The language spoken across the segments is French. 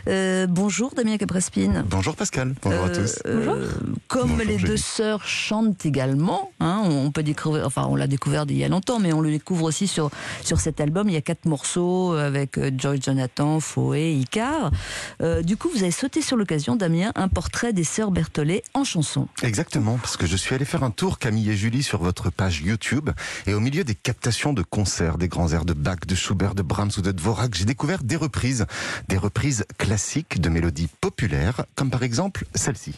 Bonjour Damien Caprespine. Bonjour Pascal, bonjour à tous. Comme Bonjour, les Julie. deux sœurs chantent également, on peut découvrir, on l'a découvert il y a longtemps, mais on le découvre aussi sur cet album. Il y a 4 morceaux avec Joy Jonathan, Foé, Icar. Du coup, vous avez sauté sur l'occasion, Damien, un portrait des sœurs Berthollet en chanson. Exactement, parce que je suis allé faire un tour, Camille et Julie, sur votre page YouTube, et au milieu des captations de concerts, des grands airs de Bach, de Schubert, de Brahms ou de Dvorak, j'ai découvert des reprises classiques de mélodies populaires, comme par exemple celle-ci.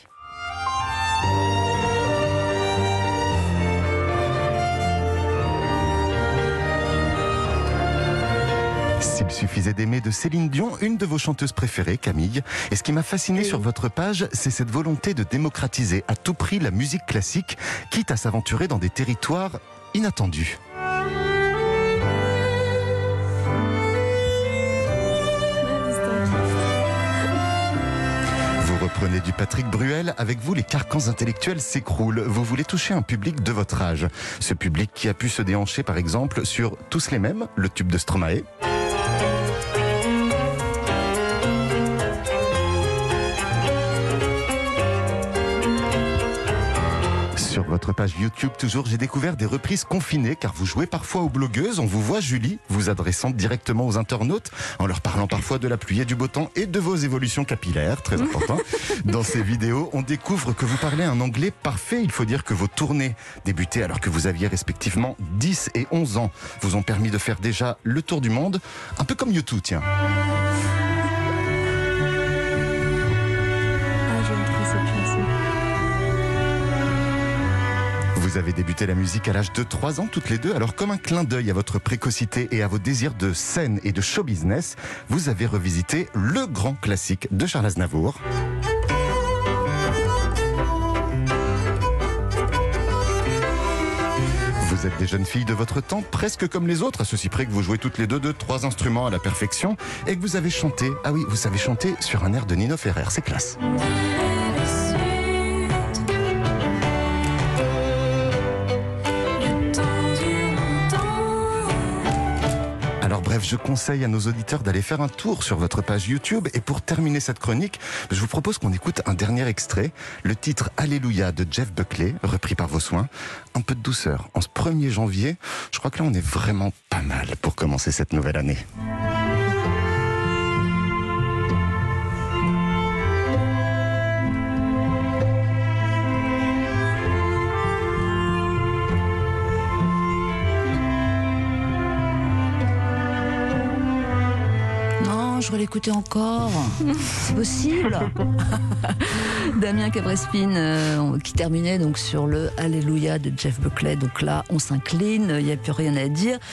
S'il suffisait d'aimer de Céline Dion, une de vos chanteuses préférées, Camille. Et ce qui m'a fasciné sur votre page, c'est cette volonté de démocratiser à tout prix la musique classique, quitte à s'aventurer dans des territoires inattendus. Vous reprenez du Patrick Bruel, avec vous les carcans intellectuels s'écroulent. Vous voulez toucher un public de votre âge. Ce public qui a pu se déhancher par exemple sur Tous les mêmes, le tube de Stromae. Sur votre page YouTube, toujours, j'ai découvert des reprises confinées, car vous jouez parfois aux blogueuses. On vous voit, Julie, vous adressant directement aux internautes, en leur parlant parfois de la pluie et du beau temps et de vos évolutions capillaires, très important. Dans ces vidéos, on découvre que vous parlez un anglais parfait. Il faut dire que vos tournées, débutées alors que vous aviez respectivement 10 et 11 ans, vous ont permis de faire déjà le tour du monde, un peu comme YouTube, tiens. Vous avez débuté la musique à l'âge de 3 ans toutes les deux, alors comme un clin d'œil à votre précocité et à vos désirs de scène et de show business, vous avez revisité le grand classique de Charles Aznavour. Vous êtes des jeunes filles de votre temps, presque comme les autres, à ceci près que vous jouez toutes les deux de 3 instruments à la perfection et que vous avez chanté, ah oui, vous savez chanter sur un air de Nino Ferrer, c'est classe. Alors bref, je conseille à nos auditeurs d'aller faire un tour sur votre page YouTube. Et pour terminer cette chronique, je vous propose qu'on écoute un dernier extrait. Le titre Alléluia de Jeff Buckley, repris par vos soins. Un peu de douceur. En ce 1er janvier, je crois que là on est vraiment pas mal pour commencer cette nouvelle année. Je voudrais l'écouter encore. C'est possible. Damien Caprespine qui terminait donc sur le Alléluia de Jeff Buckley. Donc là, on s'incline, il n'y a plus rien à dire.